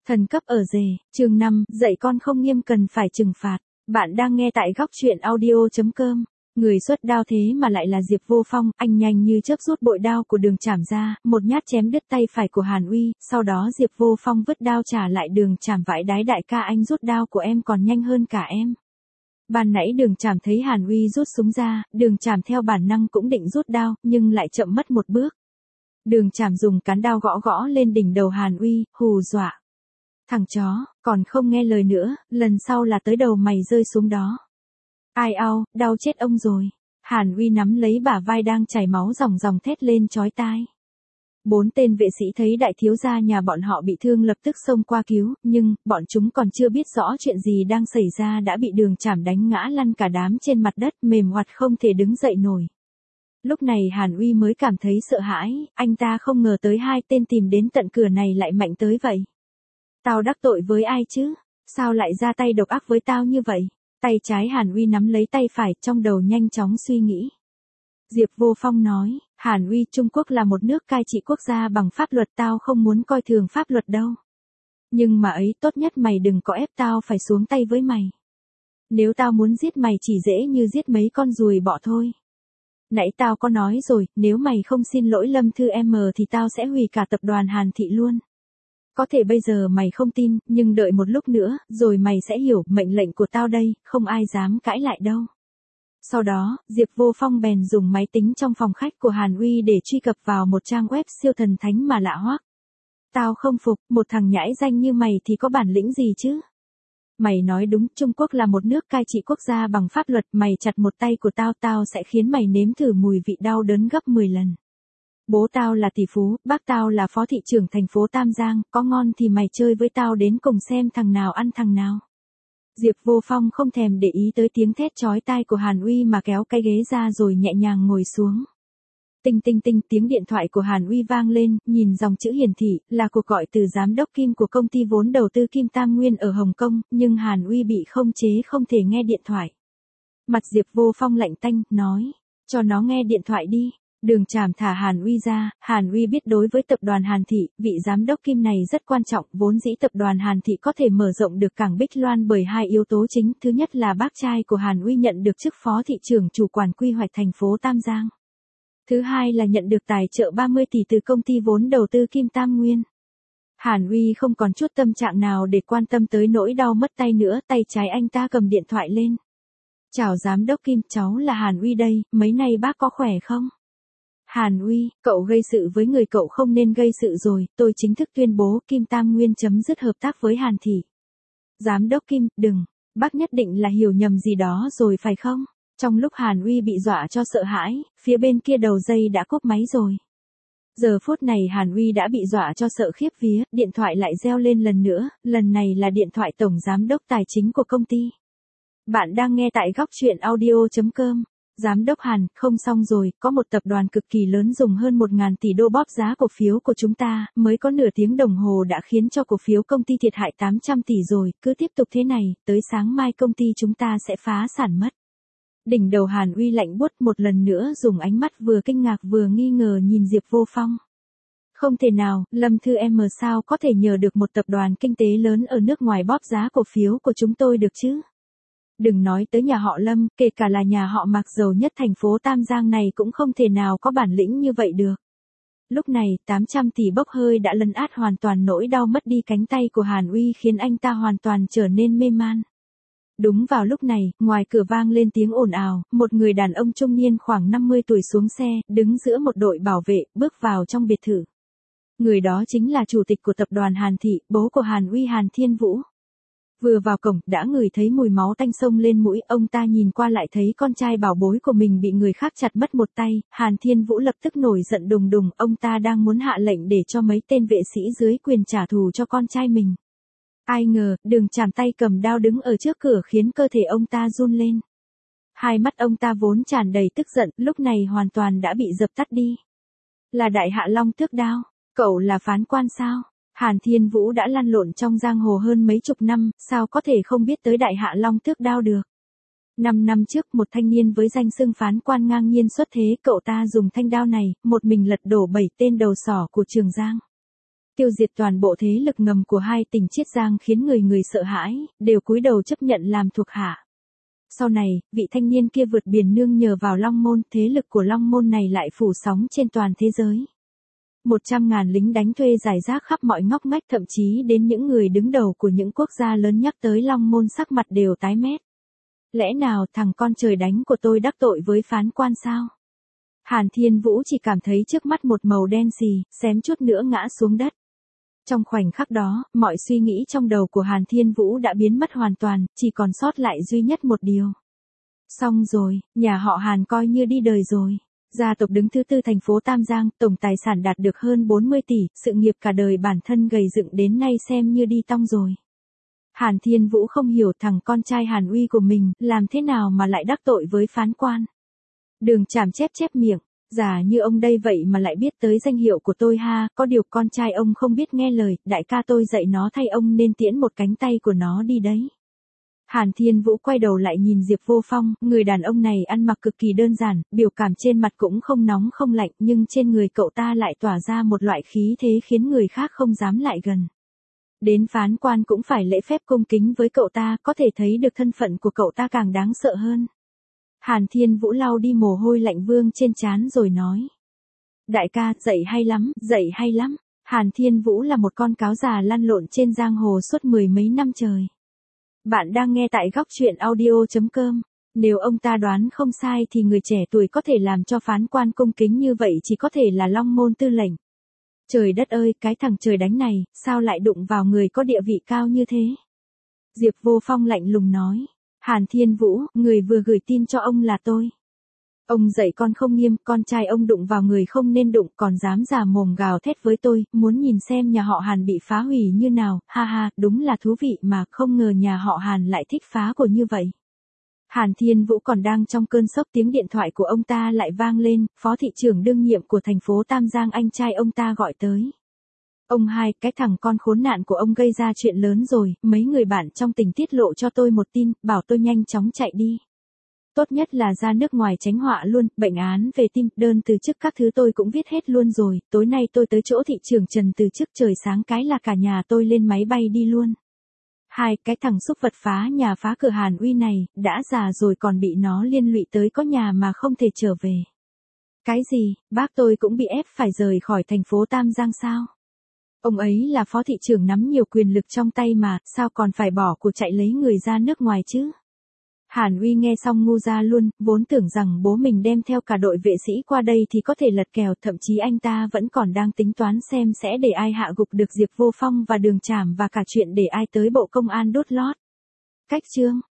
Thần cấp ở rể, chương 5, dạy con không nghiêm cần phải trừng phạt. Bạn đang nghe tại góc truyện audio.com. Người xuất đao thế mà lại là Diệp Vô Phong, anh nhanh như chớp rút bội đao của Đường Trảm ra, một nhát chém đứt tay phải của Hàn Uy, sau đó Diệp Vô Phong vứt đao trả lại Đường Trảm, vãi đái đại ca, anh rút đao của em còn nhanh hơn cả em. Ban nãy Đường Trảm thấy Hàn Uy rút súng ra, Đường Trảm theo bản năng cũng định rút đao, nhưng lại chậm mất một bước. Đường Trảm dùng cán đao gõ gõ lên đỉnh đầu Hàn Uy, hù dọa. Thằng chó, còn không nghe lời nữa, lần sau là tới đầu mày rơi xuống đó. Ai ao, đau chết ông rồi. Hàn Uy nắm lấy bả vai đang chảy máu ròng ròng thét lên chói tai. 4 tên vệ sĩ thấy đại thiếu gia nhà bọn họ bị thương lập tức xông qua cứu, nhưng bọn chúng còn chưa biết rõ chuyện gì đang xảy ra đã bị Đường Trảm đánh ngã lăn cả đám trên mặt đất, mềm oặt không thể đứng dậy nổi. Lúc này Hàn Uy mới cảm thấy sợ hãi, anh ta không ngờ tới 2 tên tìm đến tận cửa này lại mạnh tới vậy. Tao đắc tội với ai chứ? Sao lại ra tay độc ác với tao như vậy? Tay trái Hàn Uy nắm lấy tay phải, trong đầu nhanh chóng suy nghĩ. Diệp Vô Phong nói, Hàn Uy, Trung Quốc là một nước cai trị quốc gia bằng pháp luật, tao không muốn coi thường pháp luật đâu. Nhưng mà ấy, tốt nhất mày đừng có ép tao phải xuống tay với mày. Nếu tao muốn giết mày chỉ dễ như giết mấy con ruồi bọ thôi. Nãy tao có nói rồi, nếu mày không xin lỗi Lâm Thư M thì tao sẽ hủy cả tập đoàn Hàn Thị luôn. Có thể bây giờ mày không tin, nhưng đợi một lúc nữa, rồi mày sẽ hiểu, mệnh lệnh của tao đây, không ai dám cãi lại đâu. Sau đó, Diệp Vô Phong bèn dùng máy tính trong phòng khách của Hàn Uy để truy cập vào một trang web siêu thần thánh mà lạ hoắc. Tao không phục, một thằng nhãi danh như mày thì có bản lĩnh gì chứ? Mày nói đúng, Trung Quốc là một nước cai trị quốc gia bằng pháp luật, mày chặt một tay của tao, tao sẽ khiến mày nếm thử mùi vị đau đớn gấp 10 lần. Bố tao là tỷ phú, bác tao là phó thị trưởng thành phố Tam Giang, có ngon thì mày chơi với tao đến cùng xem thằng nào ăn thằng nào. Diệp Vô Phong không thèm để ý tới tiếng thét chói tai của Hàn Uy mà kéo cái ghế ra rồi nhẹ nhàng ngồi xuống. Tinh tinh tinh, tiếng điện thoại của Hàn Uy vang lên, nhìn dòng chữ hiển thị, là cuộc gọi từ giám đốc Kim của công ty vốn đầu tư Kim Tam Nguyên ở Hồng Kông, nhưng Hàn Uy bị không chế không thể nghe điện thoại. Mặt Diệp Vô Phong lạnh tanh, nói, cho nó nghe điện thoại đi. Đường Trảm thả Hàn Uy ra, Hàn Uy biết đối với tập đoàn Hàn Thị, vị giám đốc Kim này rất quan trọng, vốn dĩ tập đoàn Hàn Thị có thể mở rộng được cảng Bích Loan bởi 2 yếu tố chính, thứ nhất là bác trai của Hàn Uy nhận được chức phó thị trưởng chủ quản quy hoạch thành phố Tam Giang. Thứ hai là nhận được tài trợ 30 tỷ từ công ty vốn đầu tư Kim Tam Nguyên. Hàn Uy không còn chút tâm trạng nào để quan tâm tới nỗi đau mất tay nữa, tay trái anh ta cầm điện thoại lên. Chào giám đốc Kim, cháu là Hàn Uy đây, mấy nay bác có khỏe không? Hàn Uy, cậu gây sự với người cậu không nên gây sự rồi, tôi chính thức tuyên bố Kim Tam Nguyên chấm dứt hợp tác với Hàn Thị. Giám đốc Kim, đừng, bác nhất định là hiểu nhầm gì đó rồi phải không? Trong lúc Hàn Uy bị dọa cho sợ hãi, phía bên kia đầu dây đã cúp máy rồi. Giờ phút này Hàn Uy đã bị dọa cho sợ khiếp vía, điện thoại lại reo lên lần nữa, lần này là điện thoại tổng giám đốc tài chính của công ty. Bạn đang nghe tại góc truyện audio.com. Giám đốc Hàn, không xong rồi, có một tập đoàn cực kỳ lớn dùng hơn 1.000 tỷ đô bóp giá cổ phiếu của chúng ta, mới có nửa tiếng đồng hồ đã khiến cho cổ phiếu công ty thiệt hại 800 tỷ rồi, cứ tiếp tục thế này, tới sáng mai công ty chúng ta sẽ phá sản mất. Đỉnh đầu Hàn Uy lạnh buốt, một lần nữa dùng ánh mắt vừa kinh ngạc vừa nghi ngờ nhìn Diệp Vô Phong. Không thể nào, Lâm Thư M sao có thể nhờ được một tập đoàn kinh tế lớn ở nước ngoài bóp giá cổ phiếu của chúng tôi được chứ? Đừng nói tới nhà họ Lâm, kể cả là nhà họ Mạc giàu nhất thành phố Tam Giang này cũng không thể nào có bản lĩnh như vậy được. Lúc này, 800 tỷ bốc hơi đã lấn át hoàn toàn nỗi đau mất đi cánh tay của Hàn Uy, khiến anh ta hoàn toàn trở nên mê man. Đúng vào lúc này, ngoài cửa vang lên tiếng ồn ào, một người đàn ông trung niên khoảng 50 tuổi xuống xe, đứng giữa một đội bảo vệ, bước vào trong biệt thự. Người đó chính là chủ tịch của tập đoàn Hàn Thị, bố của Hàn Uy, Hàn Thiên Vũ. Vừa vào cổng, đã ngửi thấy mùi máu tanh xông lên mũi, ông ta nhìn qua lại thấy con trai bảo bối của mình bị người khác chặt mất một tay, Hàn Thiên Vũ lập tức nổi giận đùng đùng, ông ta đang muốn hạ lệnh để cho mấy tên vệ sĩ dưới quyền trả thù cho con trai mình. Ai ngờ, Đường Trảm tay cầm đao đứng ở trước cửa khiến cơ thể ông ta run lên. Hai mắt ông ta vốn tràn đầy tức giận, lúc này hoàn toàn đã bị dập tắt đi. Là Đại Hạ Long Tước Đao, cậu là phán quan sao? Hàn Thiên Vũ đã lăn lộn trong giang hồ hơn mấy chục năm, sao có thể không biết tới Đại Hạ Long Tước Đao được? 5 năm trước, một thanh niên với danh xưng phán quan ngang nhiên xuất thế, cậu ta dùng thanh đao này, một mình lật đổ 7 tên đầu sỏ của Trường Giang. tiêu diệt toàn bộ thế lực ngầm của hai tỉnh Chiết Giang khiến người người sợ hãi, đều cúi đầu chấp nhận làm thuộc hạ. Sau này, vị thanh niên kia vượt biển nương nhờ vào Long Môn, thế lực của Long Môn này lại phủ sóng trên toàn thế giới. 100.000 lính đánh thuê rải rác khắp mọi ngóc ngách, thậm chí đến những người đứng đầu của những quốc gia lớn nhắc tới Long Môn sắc mặt đều tái mét. Lẽ nào thằng con trời đánh của tôi đắc tội với phán quan sao? Hàn Thiên Vũ chỉ cảm thấy trước mắt một màu đen xì, xém chút nữa ngã xuống đất. Trong khoảnh khắc đó, mọi suy nghĩ trong đầu của Hàn Thiên Vũ đã biến mất hoàn toàn, chỉ còn sót lại duy nhất một điều. Xong rồi, nhà họ Hàn coi như đi đời rồi. Gia tộc đứng thứ tư thành phố Tam Giang, tổng tài sản đạt được hơn 40 tỷ, sự nghiệp cả đời bản thân gầy dựng đến nay xem như đi tong rồi. Hàn Thiên Vũ không hiểu thằng con trai Hàn Uy của mình, làm thế nào mà lại đắc tội với phán quan. Đường Trảm chép miệng, giả như ông đây vậy mà lại biết tới danh hiệu của tôi ha, có điều con trai ông không biết nghe lời, đại ca tôi dạy nó thay ông nên tiễn một cánh tay của nó đi đấy. Hàn Thiên Vũ quay đầu lại nhìn Diệp Vô Phong, người đàn ông này ăn mặc cực kỳ đơn giản, biểu cảm trên mặt cũng không nóng không lạnh, nhưng trên người cậu ta lại tỏa ra một loại khí thế khiến người khác không dám lại gần. Đến phán quan cũng phải lễ phép cung kính với cậu ta, có thể thấy được thân phận của cậu ta càng đáng sợ hơn. Hàn Thiên Vũ lau đi mồ hôi lạnh vương trên trán rồi nói. Đại ca, dạy hay lắm, dạy hay lắm. Hàn Thiên Vũ là một con cáo già lăn lộn trên giang hồ suốt mười mấy năm trời. Bạn đang nghe tại góc truyện audio.com. Nếu ông ta đoán không sai thì người trẻ tuổi có thể làm cho phán quan cung kính như vậy chỉ có thể là Long Môn tư lệnh. Trời đất ơi, cái thằng trời đánh này, sao lại đụng vào người có địa vị cao như thế? Diệp Vô Phong lạnh lùng nói. Hàn Thiên Vũ, người vừa gửi tin cho ông là tôi. Ông dạy con không nghiêm, con trai ông đụng vào người không nên đụng, còn dám già mồm gào thét với tôi, muốn nhìn xem nhà họ Hàn bị phá hủy như nào, ha ha, đúng là thú vị mà, không ngờ nhà họ Hàn lại thích phá của như vậy. Hàn Thiên Vũ còn đang trong cơn sốc, tiếng điện thoại của ông ta lại vang lên, phó thị trưởng đương nhiệm của thành phố Tam Giang anh trai ông ta gọi tới. Ông hai, cái thằng con khốn nạn của ông gây ra chuyện lớn rồi, mấy người bạn trong tỉnh tiết lộ cho tôi một tin, bảo tôi nhanh chóng chạy đi. Tốt nhất là ra nước ngoài tránh họa luôn, bệnh án về tim, đơn từ chức các thứ tôi cũng viết hết luôn rồi, tối nay tôi tới chỗ thị trưởng Trần từ chức, trời sáng cái là cả nhà tôi lên máy bay đi luôn. Hai, cái thằng xúc vật phá nhà phá cửa Hàn Uy này, đã già rồi còn bị nó liên lụy tới có nhà mà không thể trở về. Cái gì, bác tôi cũng bị ép phải rời khỏi thành phố Tam Giang sao? Ông ấy là phó thị trưởng nắm nhiều quyền lực trong tay mà, sao còn phải bỏ cuộc chạy lấy người ra nước ngoài chứ? Hàn Uy nghe xong ngu ra luôn, vốn tưởng rằng bố mình đem theo cả đội vệ sĩ qua đây thì có thể lật kèo, thậm chí anh ta vẫn còn đang tính toán xem sẽ để ai hạ gục được Diệp Vô Phong và Đường Trảm và cả chuyện để ai tới bộ công an đốt lót. Cách chương